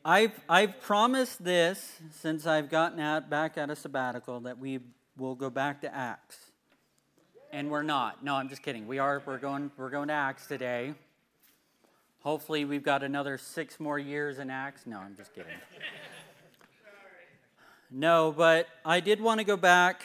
I've promised this since I've gotten back at a sabbatical that we will go back to Acts, and we're not. No, I'm just kidding. We're going to Acts today. Hopefully, we've got another 6 more years in Acts. No, I'm just kidding. No, but I did want to go back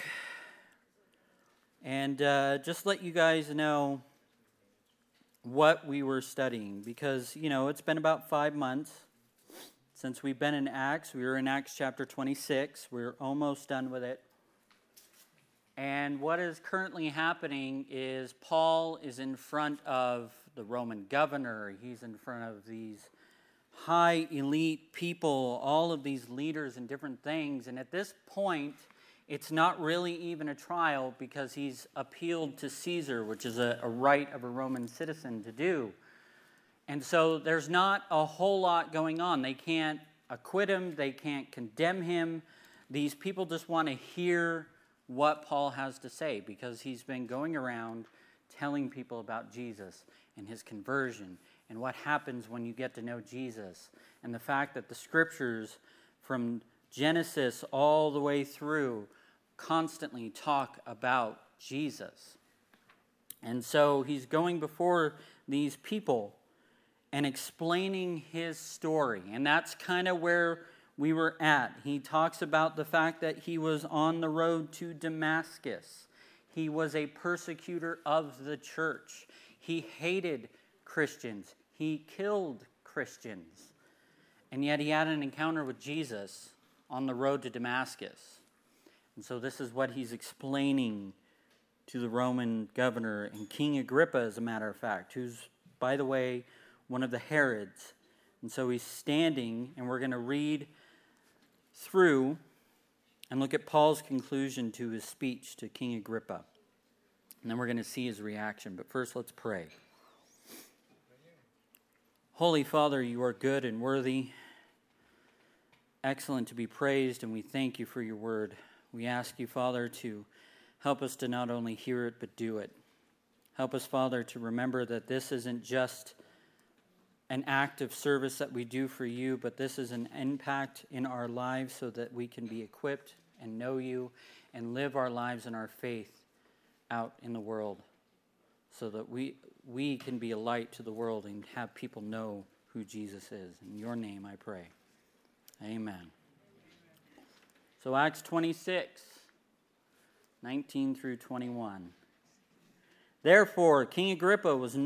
and just let you guys know what we were studying, because it's been about 5 months since we've been in Acts. We were in Acts chapter 26. We're almost done with it. And what is currently happening is Paul is in front of the Roman governor. He's in front of these high elite people, all of these leaders and different things. And at this point, it's not really even a trial because he's appealed to Caesar, which is a right of a Roman citizen to do. And so there's not a whole lot going on. They can't acquit him. They can't condemn him. These people just want to hear what Paul has to say because he's been going around telling people about Jesus and his conversion and what happens when you get to know Jesus and the fact that the scriptures from Genesis all the way through constantly talk about Jesus. And so he's going before these people and explaining his story. And that's kind of where we were at. He talks about the fact that he was on the road to Damascus. He was a persecutor of the church. He hated Christians. He killed Christians. And yet he had an encounter with Jesus on the road to Damascus. And so this is what he's explaining to the Roman governor and King Agrippa, as a matter of fact, who's, by the way, one of the Herods. And so he's standing, and we're going to read through and look at Paul's conclusion to his speech to King Agrippa. And then we're going to see his reaction. But first, let's pray. Holy Father, you are good and worthy, excellent to be praised, and we thank you for your word. We ask you, Father, to help us to not only hear it, but do it. Help us, Father, to remember that this isn't just an act of service that we do for you, but this is an impact in our lives so that we can be equipped and know you and live our lives in our faith out in the world so that we can be a light to the world and have people know who Jesus is. In your name I pray. Amen. So Acts 26, 19 through 21. Therefore, King Agrippa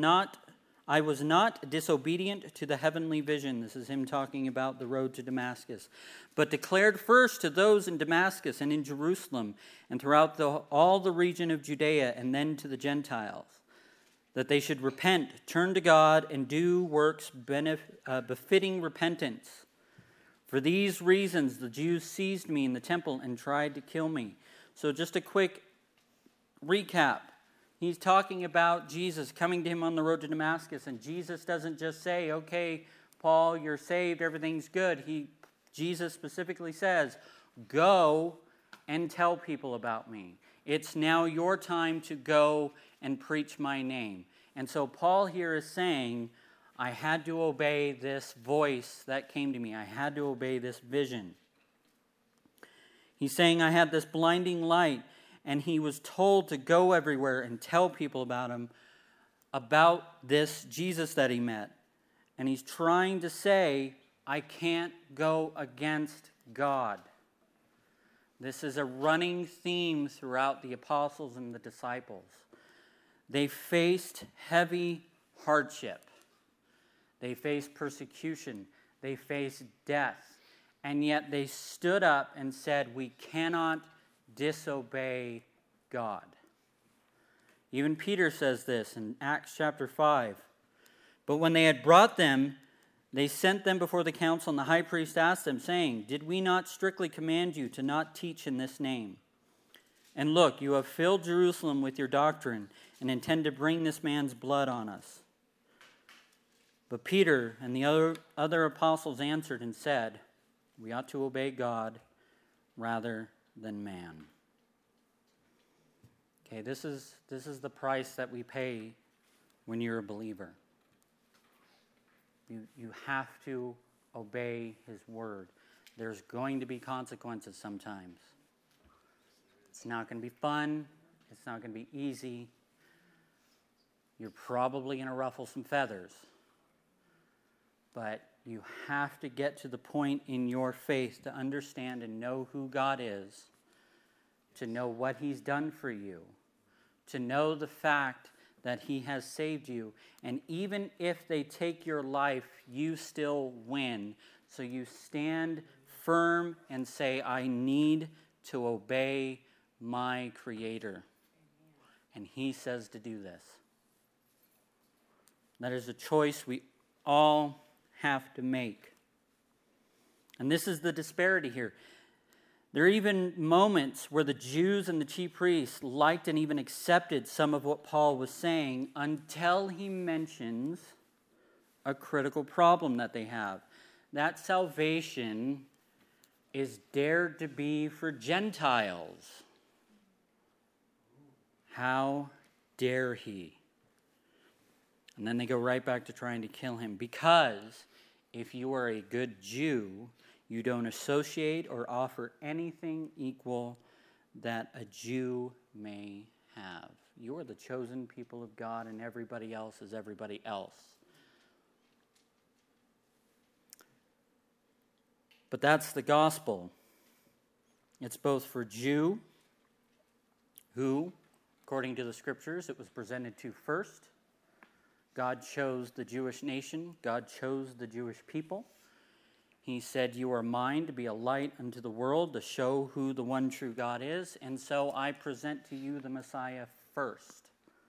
I was not disobedient to the heavenly vision. This is him talking about the road to Damascus. But declared first to those in Damascus and in Jerusalem and throughout all the region of Judea and then to the Gentiles, that they should repent, turn to God, and do works befitting repentance. For these reasons the Jews seized me in the temple and tried to kill me. So just a quick recap. He's talking about Jesus coming to him on the road to Damascus, and Jesus doesn't just say, okay, Paul, you're saved, everything's good. Jesus specifically says, go and tell people about me. It's now your time to go and preach my name. And so Paul here is saying, I had to obey this voice that came to me. I had to obey this vision. He's saying I had this blinding light, and he was told to go everywhere and tell people about him, about this Jesus that he met. And he's trying to say, I can't go against God. This is a running theme throughout the apostles and the disciples. They faced heavy hardship. They faced persecution. They faced death. And yet they stood up and said, we cannot disobey God. Even Peter says this in Acts chapter 5. But when they had brought them, they sent them before the council, and the high priest asked them, saying, did we not strictly command you to not teach in this name? And look, you have filled Jerusalem with your doctrine and intend to bring this man's blood on us. But Peter and the other apostles answered and said, we ought to obey God rather than man. Okay, this is the price that we pay when you're a believer. You have to obey his word. There's going to be consequences sometimes. It's not going to be fun. It's not going to be easy. You're probably going to ruffle some feathers. But you have to get to the point in your faith to understand and know who God is, to know what he's done for you, to know the fact that he has saved you. And even if they take your life, you still win. So you stand firm and say, I need to obey my Creator. And he says to do this. That is a choice we all have to make. And this is the disparity here. There are even moments where the Jews and the chief priests liked and even accepted some of what Paul was saying until he mentions a critical problem that they have. That salvation is dared to be for Gentiles. How dare he? And then they go right back to trying to kill him. Because if you are a good Jew, you don't associate or offer anything equal that a Jew may have. You are the chosen people of God, and everybody else is everybody else. But that's the gospel. It's both for Jew, who, according to the scriptures, it was presented to first. God chose the Jewish nation. God chose the Jewish people. He said, you are mine to be a light unto the world, to show who the one true God is. And so I present to you the Messiah first.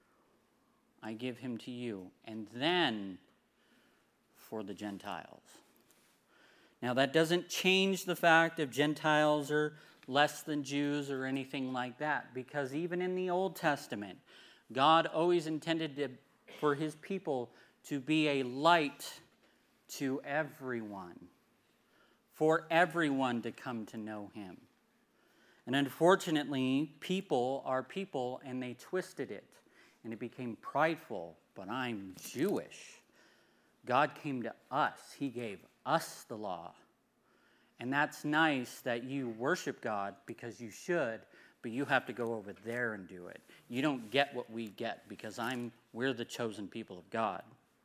I give him to you. And then for the Gentiles. Now that doesn't change the fact if Gentiles are less than Jews or anything like that. Because even in the Old Testament, God always intended for his people to be a light to everyone. For everyone to come to know him. And unfortunately, people are people, and they twisted it. And it became prideful. But I'm Jewish. God came to us. He gave us the law. And that's nice that you worship God, because you should, but you have to go over there and do it. You don't get what we get, because we're the chosen people of God.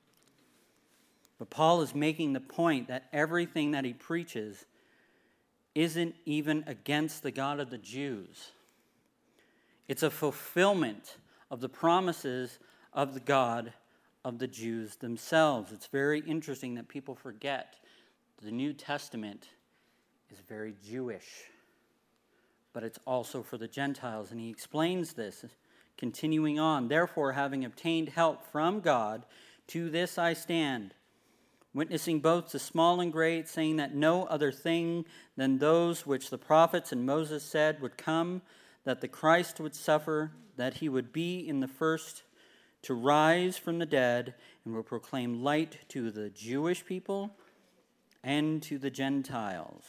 But Paul is making the point that everything that he preaches isn't even against the God of the Jews. It's a fulfillment of the promises of the God of the Jews themselves. It's very interesting that people forget the New Testament is very Jewish, but it's also for the Gentiles. And he explains this, continuing on. Therefore, having obtained help from God, to this I stand, witnessing both to small and great, saying that no other thing than those which the prophets and Moses said would come, that the Christ would suffer, that he would be in the first to rise from the dead, and will proclaim light to the Jewish people and to the Gentiles.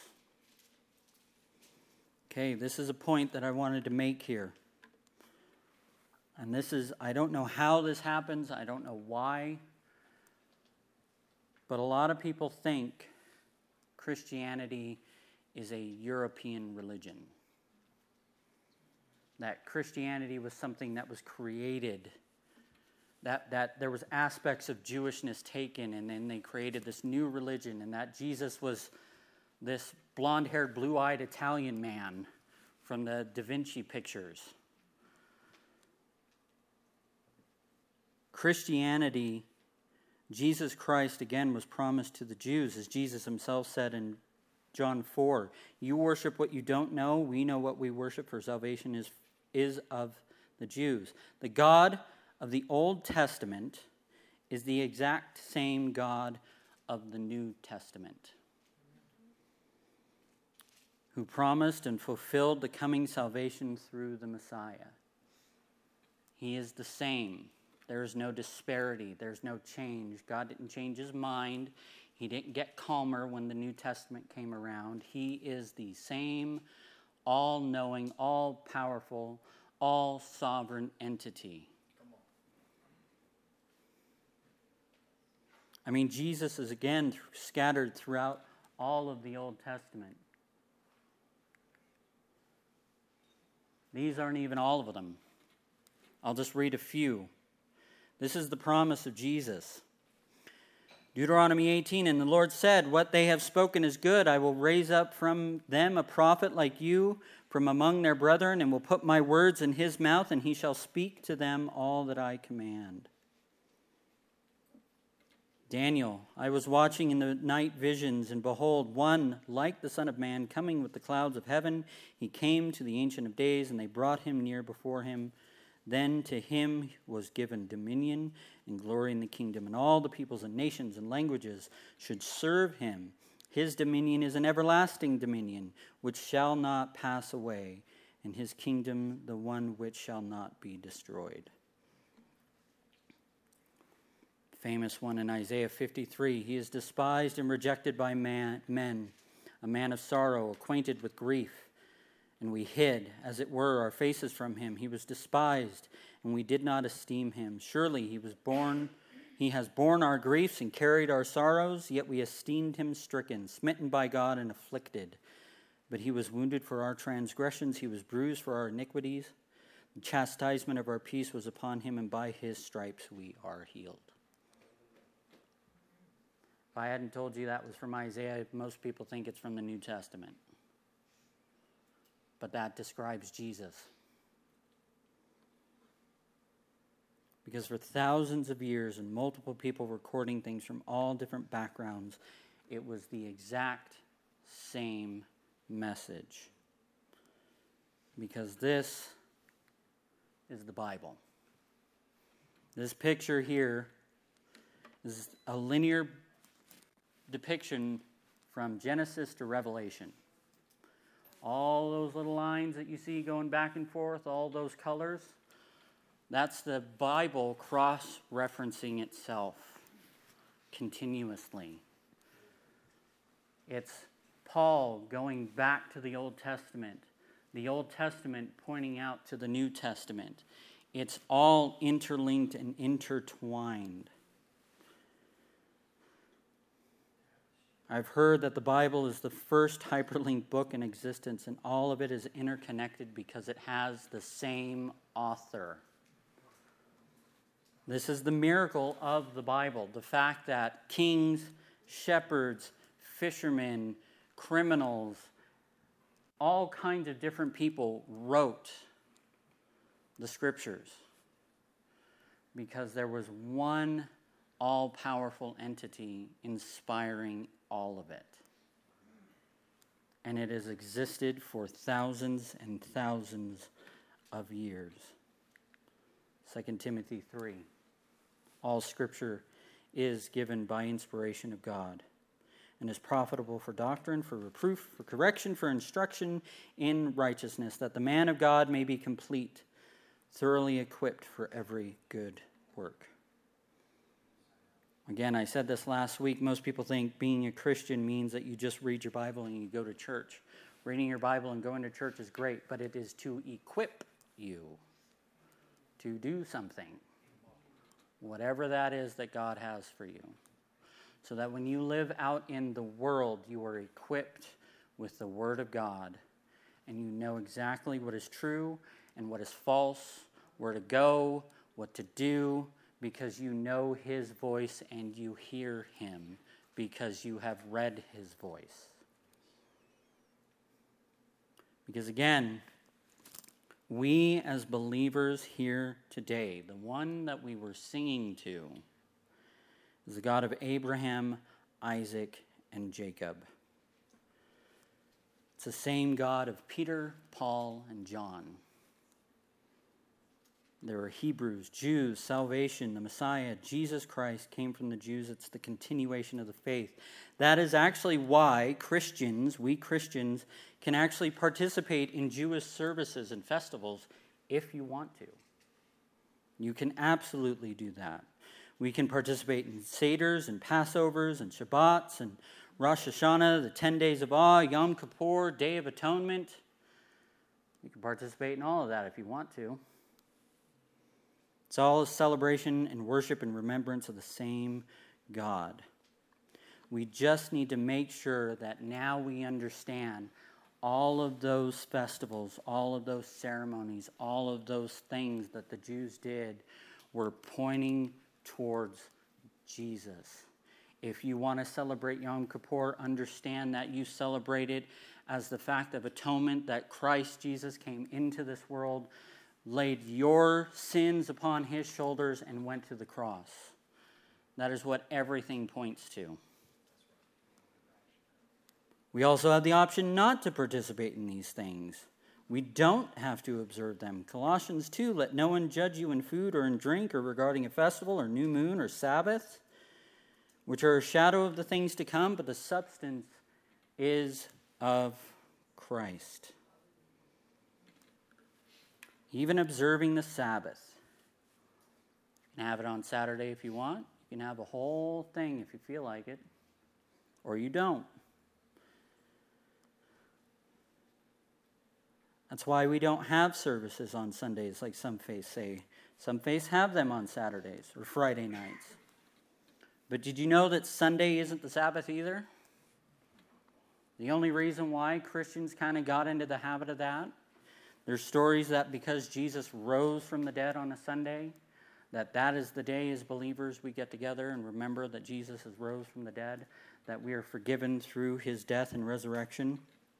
Okay, this is a point that I wanted to make here. And I don't know how this happens, I don't know why, but a lot of people think Christianity is a European religion. That Christianity was something that was created, that there was aspects of Jewishness taken, and then they created this new religion, and that Jesus was this blonde-haired, blue-eyed Italian man from the Da Vinci pictures. Christianity, Jesus Christ, again, was promised to the Jews, as Jesus himself said in John 4. You worship what you don't know. We know what we worship, for salvation is of the Jews. The God of the Old Testament is the exact same God of the New Testament, who promised and fulfilled the coming salvation through the Messiah. He is the same. There is no disparity. There's no change. God didn't change his mind. He didn't get calmer when the New Testament came around. He is the same all-knowing, all-powerful, all-sovereign entity. I mean, Jesus is again scattered throughout all of the Old Testament. These aren't even all of them. I'll just read a few. This is the promise of Jesus. Deuteronomy 18, and the Lord said, what they have spoken is good. I will raise up from them a prophet like you from among their brethren, and will put my words in his mouth, and he shall speak to them all that I command. Daniel, I was watching in the night visions, and behold, one like the Son of Man coming with the clouds of heaven. He came to the Ancient of Days, and they brought him near before him. Then to him was given dominion and glory in the kingdom, and all the peoples and nations and languages should serve him. His dominion is an everlasting dominion, which shall not pass away, and his kingdom the one which shall not be destroyed. Famous one in Isaiah 53, he is despised and rejected by men, a man of sorrow, acquainted with grief. And we hid, as it were, our faces from him. He was despised, and we did not esteem him. Surely he has borne our griefs and carried our sorrows, yet we esteemed him stricken, smitten by God, and afflicted. But he was wounded for our transgressions, he was bruised for our iniquities. The chastisement of our peace was upon him, and by his stripes we are healed. If I hadn't told you that was from Isaiah, most people think it's from the New Testament. But that describes Jesus. Because for thousands of years and multiple people recording things from all different backgrounds, it was the exact same message. Because this is the Bible. This picture here is a linear depiction from Genesis to Revelation. All those little lines that you see going back and forth, all those colors, that's the Bible cross-referencing itself continuously. It's Paul going back to the Old Testament pointing out to the New Testament. It's all interlinked and intertwined. I've heard that the Bible is the first hyperlinked book in existence, and all of it is interconnected because it has the same author. This is the miracle of the Bible, the fact that kings, shepherds, fishermen, criminals, all kinds of different people wrote the scriptures because there was one all-powerful entity inspiring all of it. And it has existed for thousands and thousands of years. 2 Timothy 3. All scripture is given by inspiration of God and is profitable for doctrine, for reproof, for correction, for instruction in righteousness, that the man of God may be complete, thoroughly equipped for every good work. Again, I said this last week, most people think being a Christian means that you just read your Bible and you go to church. Reading your Bible and going to church is great, but it is to equip you to do something, whatever that is that God has for you, so that when you live out in the world, you are equipped with the Word of God, and you know exactly what is true and what is false, where to go, what to do, because you know his voice and you hear him because you have read his voice. Because again, we as believers here today, the one that we were singing to, is the God of Abraham, Isaac, and Jacob. It's the same God of Peter, Paul, and John. There are Hebrews, Jews, salvation, the Messiah, Jesus Christ came from the Jews. It's the continuation of the faith. That is actually why we Christians, can actually participate in Jewish services and festivals if you want to. You can absolutely do that. We can participate in Seders and Passovers and Shabbats and Rosh Hashanah, the 10 days of awe, Yom Kippur, Day of Atonement. You can participate in all of that if you want to. It's all a celebration and worship and remembrance of the same God. We just need to make sure that now we understand all of those festivals, all of those ceremonies, all of those things that the Jews did were pointing towards Jesus. If you want to celebrate Yom Kippur, understand that you celebrate it as the fact of atonement, that Christ Jesus came into this world, laid your sins upon his shoulders, and went to the cross. That is what everything points to. We also have the option not to participate in these things. We don't have to observe them. Colossians 2, let no one judge you in food or in drink or regarding a festival or new moon or Sabbath, which are a shadow of the things to come, but the substance is of Christ. Even observing the Sabbath. You can have it on Saturday if you want. You can have a whole thing if you feel like it, or you don't. That's why we don't have services on Sundays like some faiths say. Some faiths have them on Saturdays or Friday nights. But did you know that Sunday isn't the Sabbath either? The only reason why Christians kind of got into the habit of that, there's stories that because Jesus rose from the dead on a Sunday, that is the day as believers we get together and remember that Jesus has rose from the dead, that we are forgiven through his death and resurrection.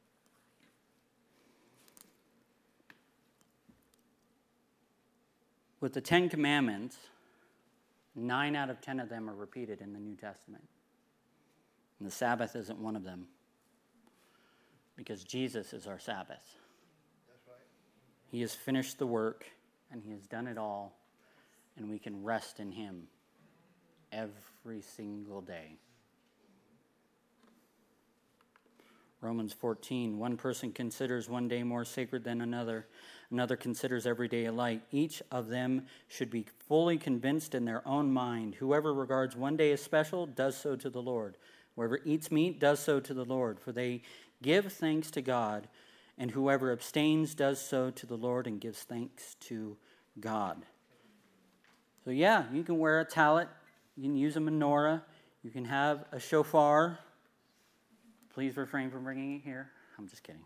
With the 10 Commandments, 9 out of 10 of them are repeated in the New Testament. And the Sabbath isn't one of them. Because Jesus is our Sabbath. That's right. He has finished the work, and he has done it all, and we can rest in him every single day. Romans 14, one person considers one day more sacred than another. Another considers every day alike. Each of them should be fully convinced in their own mind. Whoever regards one day as special does so to the Lord. Whoever eats meat does so to the Lord, for they give thanks to God. And whoever abstains does so to the Lord and gives thanks to God. So yeah, you can wear a tallit. You can use a menorah. You can have a shofar. Please refrain from bringing it here. I'm just kidding.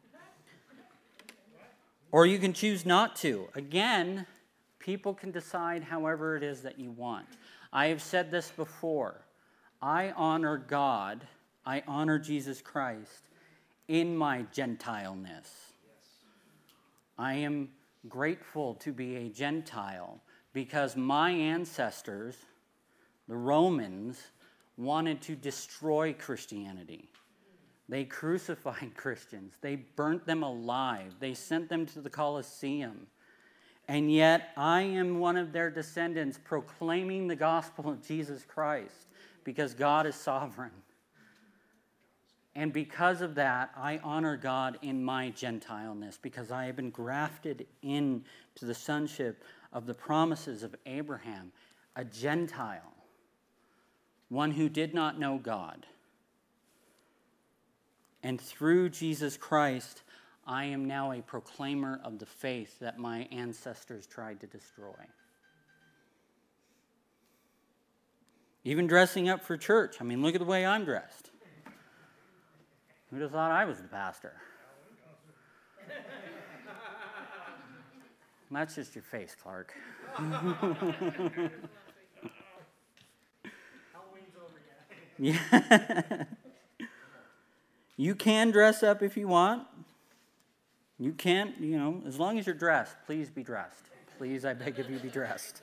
Or you can choose not to. Again, people can decide however it is that you want. I have said this before. I honor God. I honor Jesus Christ in my Gentileness. I am grateful to be a Gentile because my ancestors, the Romans, wanted to destroy Christianity. They crucified Christians. They burnt them alive. They sent them to the Colosseum. And yet I am one of their descendants proclaiming the gospel of Jesus Christ because God is sovereign. And because of that, I honor God in my Gentileness because I have been grafted into the sonship of the promises of Abraham, a Gentile, one who did not know God. And through Jesus Christ, I am now a proclaimer of the faith that my ancestors tried to destroy. Even dressing up for church. I mean, look at the way I'm dressed. Who'd have thought I was the pastor? That's just your face, Clark. Halloween's over yet. Yeah. You can dress up if you want. You can, as long as you're dressed, please be dressed. Please, I beg of you, be dressed.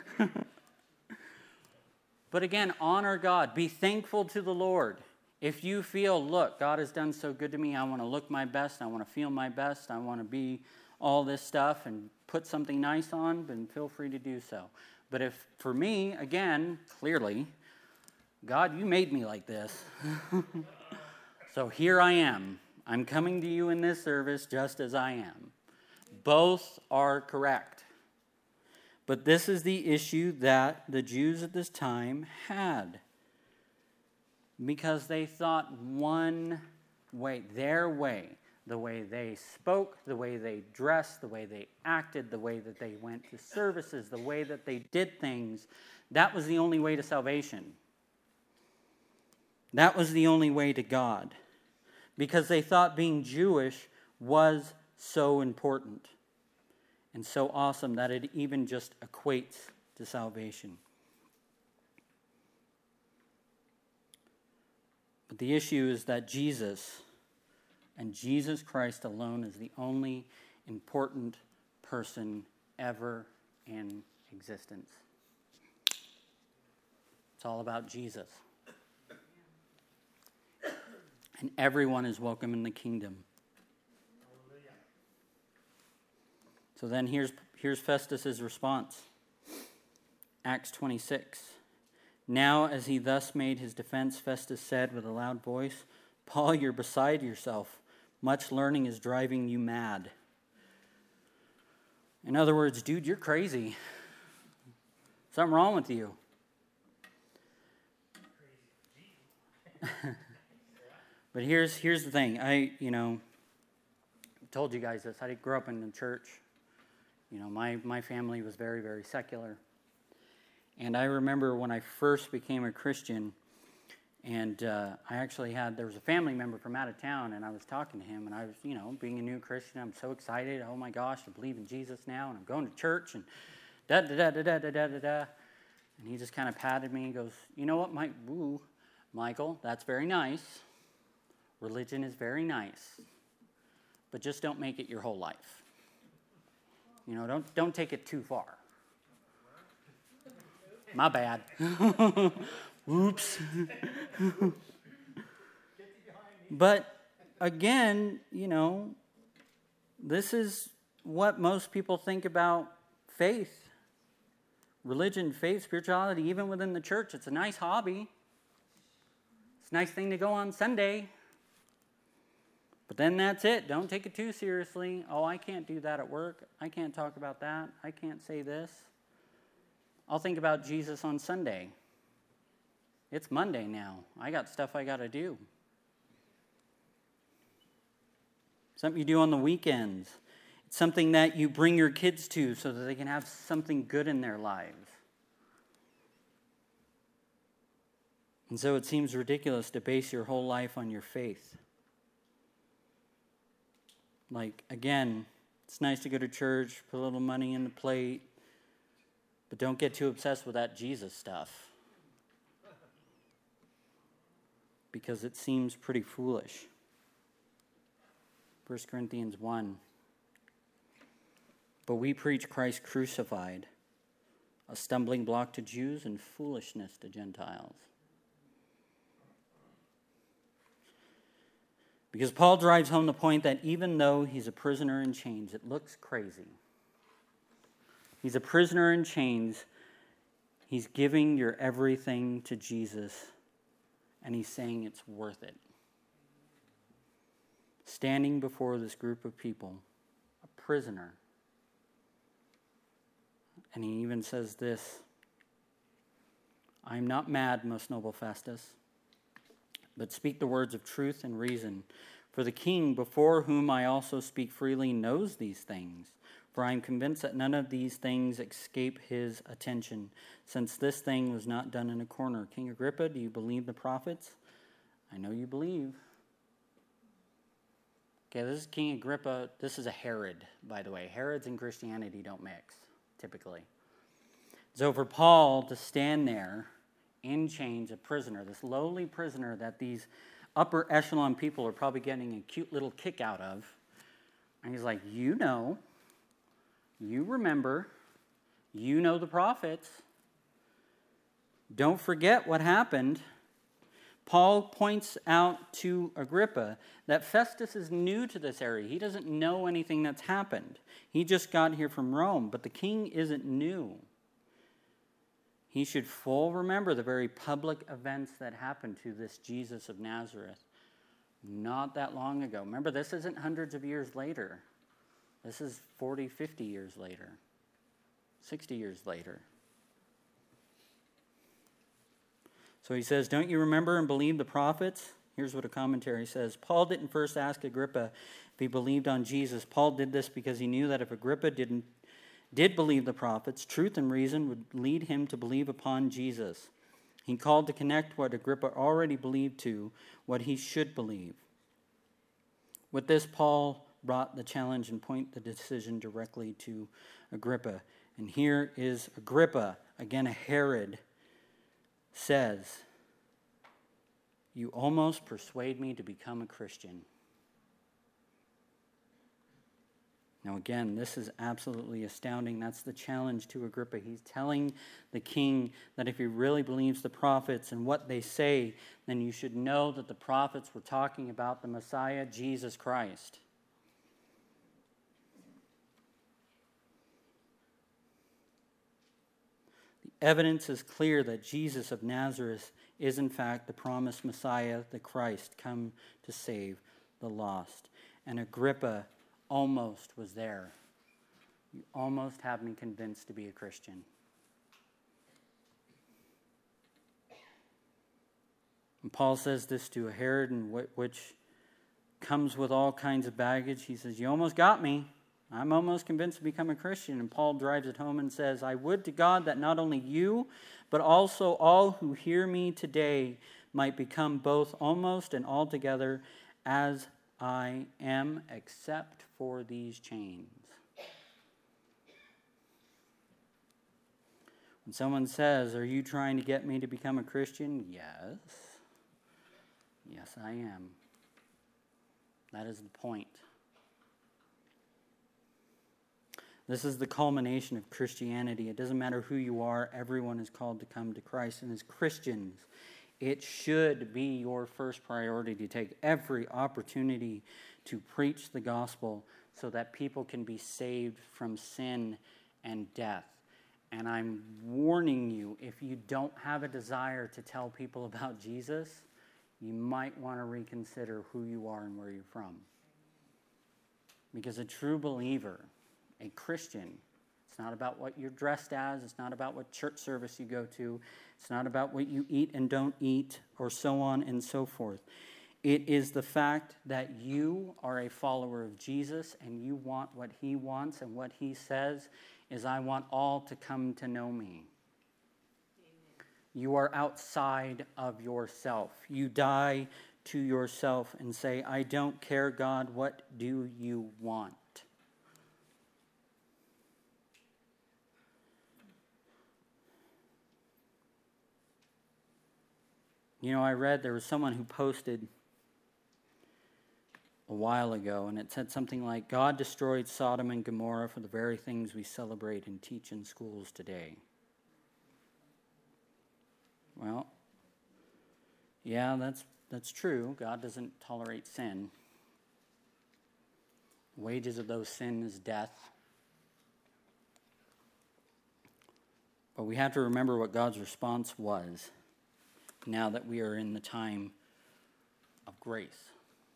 But again, honor God. Be thankful to the Lord. If you feel, look, God has done so good to me, I want to look my best, I want to feel my best, I want to be all this stuff and put something nice on, then feel free to do so. But if, for me, again, clearly, God, you made me like this. So here I am. I'm coming to you in this service just as I am. Both are correct. But this is the issue that the Jews at this time had. Because they thought one way, their way, the way they spoke, the way they dressed, the way they acted, the way that they went to services, the way that they did things, that was the only way to salvation. That was the only way to God, because they thought being Jewish was so important and so awesome that it even just equates to salvation. But the issue is that Jesus and Jesus Christ alone is the only important person ever in existence. It's all about Jesus. And everyone is welcome in the kingdom. So then here's Festus's response. Acts 26. Now as he thus made his defense, Festus said with a loud voice, Paul, you're beside yourself. Much learning is driving you mad. In other words, dude, you're crazy. Something wrong with you. But here's the thing. I told you guys this. I grew up in the church. My family was very, very secular. And I remember when I first became a Christian, and there was a family member from out of town, and I was talking to him, and I was, being a new Christian, I'm so excited. Oh my gosh, I believe in Jesus now, and I'm going to church, and da-da-da-da-da-da-da-da. And he just kind of patted me and goes, you know what, Michael, that's very nice. Religion is very nice. But just don't make it your whole life. Don't take it too far. My bad. Oops. But again, this is what most people think about faith. Religion, faith, spirituality, even within the church. It's a nice hobby. It's a nice thing to go on Sunday. But then that's it. Don't take it too seriously. Oh, I can't do that at work. I can't talk about that. I can't say this. I'll think about Jesus on Sunday. It's Monday now. I got stuff I got to do. Something you do on the weekends. It's something that you bring your kids to so that they can have something good in their lives. And so it seems ridiculous to base your whole life on your faith. Like, again, it's nice to go to church, put a little money in the plate, but don't get too obsessed with that Jesus stuff. Because it seems pretty foolish. 1 Corinthians 1. But we preach Christ crucified, a stumbling block to Jews and foolishness to Gentiles. Because Paul drives home the point that even though he's a prisoner in chains, it looks crazy. He's a prisoner in chains. He's giving your everything to Jesus, and he's saying it's worth it. Standing before this group of people, a prisoner. And he even says this, I am not mad, most noble Festus, but speak the words of truth and reason. For the king, before whom I also speak freely, knows these things. For I am convinced that none of these things escape his attention, since this thing was not done in a corner. King Agrippa, do you believe the prophets? I know you believe. Okay, this is King Agrippa. This is a Herod, by the way. Herods and Christianity don't mix, typically. So for Paul to stand there in chains, a prisoner, this lowly prisoner that these upper echelon people are probably getting a cute little kick out of. And he's like, you remember, you know the prophets. Don't forget what happened. Paul points out to Agrippa that Festus is new to this area. He doesn't know anything that's happened. He just got here from Rome, but the king isn't new. He should full remember the very public events that happened to this Jesus of Nazareth not that long ago. Remember, this isn't hundreds of years later. This is 40, 50 years later, 60 years later. So he says, don't you remember and believe the prophets? Here's what a commentary says. Paul didn't first ask Agrippa if he believed on Jesus. Paul did this because he knew that if Agrippa did believe the prophets, truth and reason would lead him to believe upon Jesus. He called to connect what Agrippa already believed to what he should believe. With this, Paul brought the challenge and point the decision directly to Agrippa. And here is Agrippa, again a Herod, says, "You almost persuade me to become a Christian." Now again, this is absolutely astounding. That's the challenge to Agrippa. He's telling the king that if he really believes the prophets and what they say, then you should know that the prophets were talking about the Messiah, Jesus Christ. The evidence is clear that Jesus of Nazareth is in fact the promised Messiah, the Christ, come to save the lost. And Agrippa almost was there. You almost have me convinced to be a Christian. And Paul says this to a Herod, which comes with all kinds of baggage. He says, "You almost got me. I'm almost convinced to become a Christian." And Paul drives it home and says, "I would to God that not only you, but also all who hear me today might become both almost and altogether as I am, except for these chains." When someone says, "Are you trying to get me to become a Christian?" Yes. Yes, I am. That is the point. This is the culmination of Christianity. It doesn't matter who you are, everyone is called to come to Christ. And as Christians, it should be your first priority to take every opportunity to preach the gospel so that people can be saved from sin and death. And I'm warning you, if you don't have a desire to tell people about Jesus, you might want to reconsider who you are and where you're from. Because a true believer, a Christian, it's not about what you're dressed as. It's not about what church service you go to. It's not about what you eat and don't eat, or so on and so forth. It is the fact that you are a follower of Jesus and you want what he wants, and what he says is, "I want all to come to know me." Amen. You are outside of yourself. You die to yourself and say, "I don't care, God, what do you want?" You know, I read there was someone who posted a while ago, and it said something like, "God destroyed Sodom and Gomorrah for the very things we celebrate and teach in schools today." Well, yeah, that's true. God doesn't tolerate sin. The wages of those sins is death. But we have to remember what God's response was now that we are in the time of grace.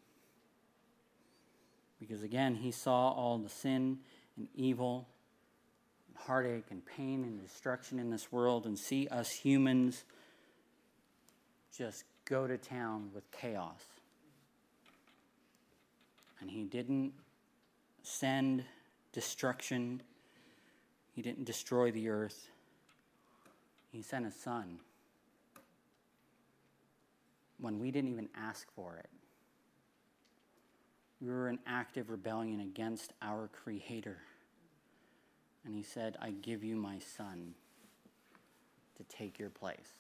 Because again, he saw all the sin and evil, and heartache and pain and destruction in this world, and see us humans just go to town with chaos. And he didn't send destruction. He didn't destroy the earth. He sent his son when we didn't even ask for it. We were in active rebellion against our Creator. And he said, "I give you my son to take your place."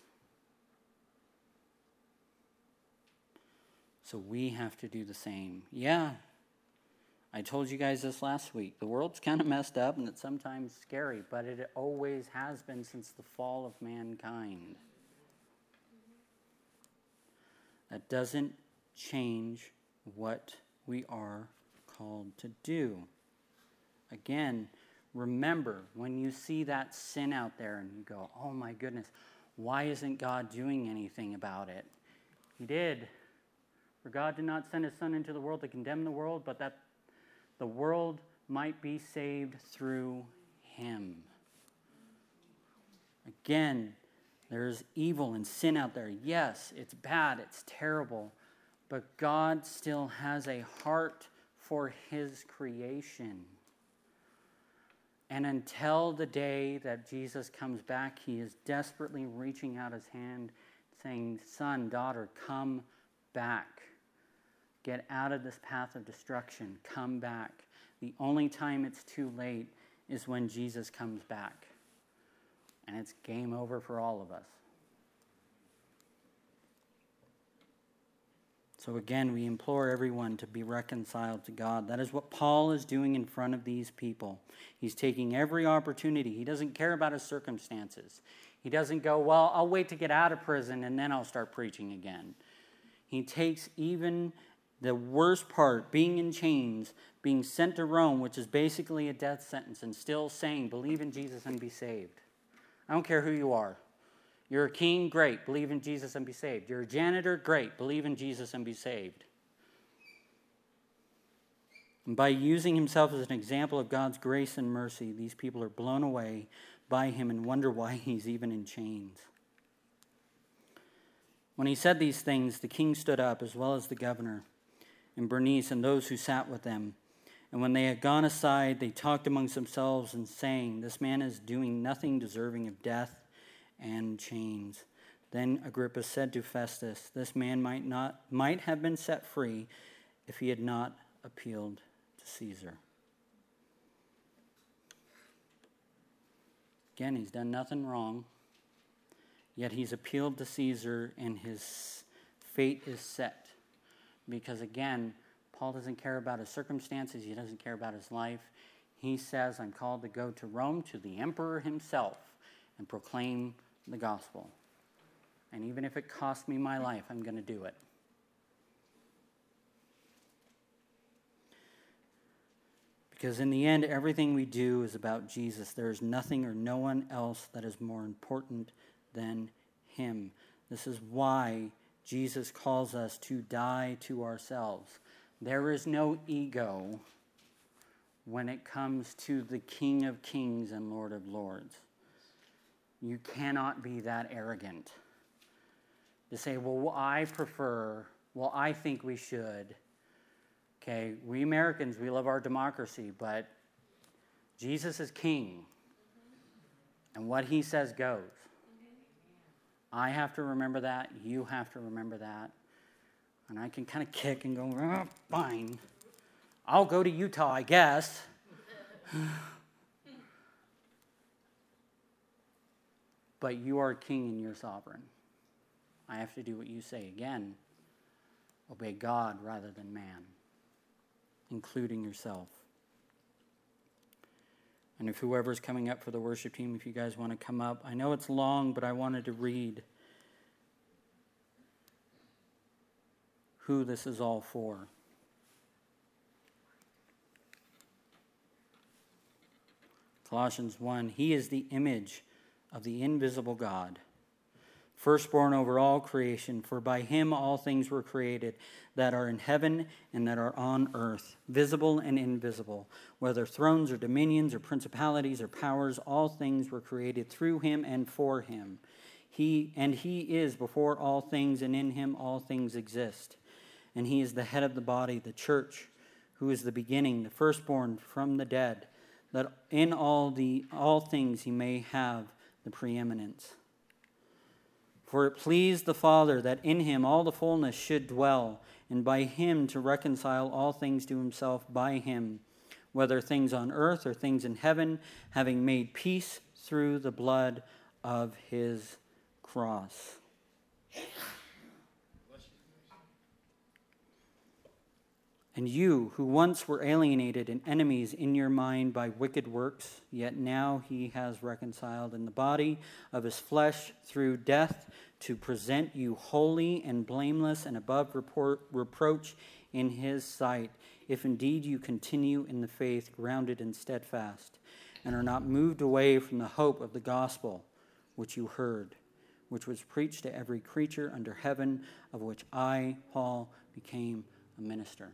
So we have to do the same. Yeah, I told you guys this last week. The world's kind of messed up and it's sometimes scary, but it always has been since the fall of mankind. That doesn't change what we are called to do. Again, remember, when you see that sin out there and you go, "Oh my goodness, why isn't God doing anything about it?" He did. For God did not send his son into the world to condemn the world, but that the world might be saved through him. Again, there's evil and sin out there. Yes, it's bad, it's terrible, but God still has a heart for his creation. And until the day that Jesus comes back, he is desperately reaching out his hand, saying, son, daughter, come back. Get out of this path of destruction. Come back. The only time it's too late is when Jesus comes back. And it's game over for all of us. So again, we implore everyone to be reconciled to God. That is what Paul is doing in front of these people. He's taking every opportunity. He doesn't care about his circumstances. He doesn't go, well, I'll wait to get out of prison and then I'll start preaching again. He takes even the worst part, being in chains, being sent to Rome, which is basically a death sentence, and still saying, believe in Jesus and be saved. I don't care who you are. You're a king, great, believe in Jesus and be saved. You're a janitor, great, believe in Jesus and be saved. And by using himself as an example of God's grace and mercy, these people are blown away by him and wonder why he's even in chains. When he said these things, the king stood up, as well as the governor, and Bernice and those who sat with them. And when they had gone aside, they talked amongst themselves and saying, this man is doing nothing deserving of death and chains. Then Agrippa said to Festus, this man might have been set free if he had not appealed to Caesar. Again, he's done nothing wrong, yet he's appealed to Caesar and his fate is set. Because again, Paul doesn't care about his circumstances, he doesn't care about his life. He says, I'm called to go to Rome, to the emperor himself, and proclaim the gospel. And even if it costs me my life, I'm going to do it. Because in the end, everything we do is about Jesus. There is nothing or no one else that is more important than him. This is why Jesus calls us to die to ourselves. There is no ego when it comes to the King of Kings and Lord of Lords. You cannot be that arrogant to say, well, I prefer, well, I think we should. Okay, we Americans, we love our democracy, but Jesus is king. And what he says goes. I have to remember that. You have to remember that. And I can kind of kick and go, oh, fine. I'll go to Utah, I guess. But you are king and you're sovereign. I have to do what you say. Again, obey God rather than man, including yourself. And if whoever's coming up for the worship team, if you guys want to come up. I know it's long, but I wanted to read who this is all for. Colossians 1, he is the image of the invisible God, firstborn over all creation, for by him all things were created that are in heaven and that are on earth, visible and invisible, whether thrones or dominions or principalities or powers, all things were created through him and for him. He is before all things, and in him all things exist. And he is the head of the body, the church, who is the beginning, the firstborn from the dead, that in all things he may have the preeminence. For it pleased the Father that in him all the fullness should dwell, and by him to reconcile all things to himself by him, whether things on earth or things in heaven, having made peace through the blood of his cross. And you, who once were alienated and enemies in your mind by wicked works, yet now he has reconciled in the body of his flesh through death to present you holy and blameless and above reproach in his sight, if indeed you continue in the faith, grounded and steadfast, and are not moved away from the hope of the gospel which you heard, which was preached to every creature under heaven, of which I, Paul, became a minister.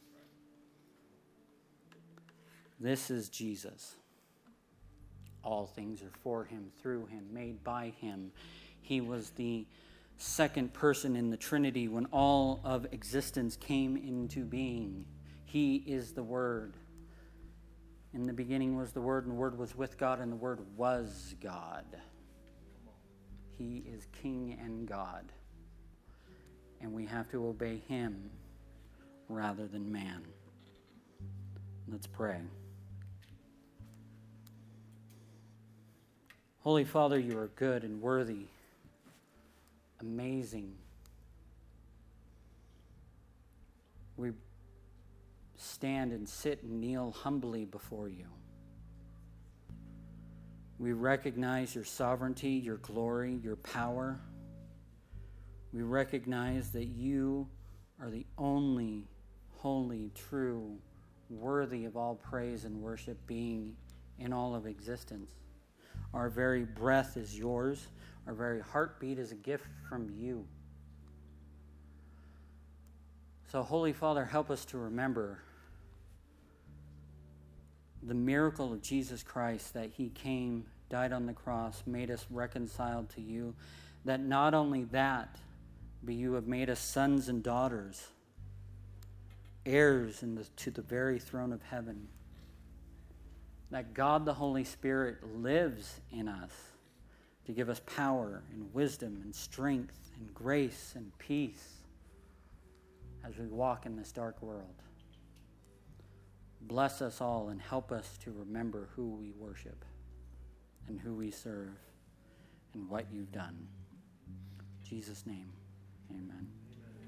This is Jesus. All things are for him, through him, made by him. He was the second person in the Trinity when all of existence came into being. He is the Word. In the beginning was the Word, and the Word was with God, and the Word was God. He is King and God. And we have to obey him rather than man. Let's pray. Holy Father, you are good and worthy, amazing. We stand and sit and kneel humbly before you. We recognize your sovereignty, your glory, your power. We recognize that you are the only holy, true, worthy of all praise and worship being in all of existence. Our very breath is yours. Our very heartbeat is a gift from you. So, Holy Father, help us to remember the miracle of Jesus Christ, that he came, died on the cross, made us reconciled to you, that not only that, but you have made us sons and daughters, heirs to the very throne of heaven, that God the Holy Spirit lives in us to give us power and wisdom and strength and grace and peace as we walk in this dark world. Bless us all and help us to remember who we worship and who we serve and what you've done. In Jesus' name, amen.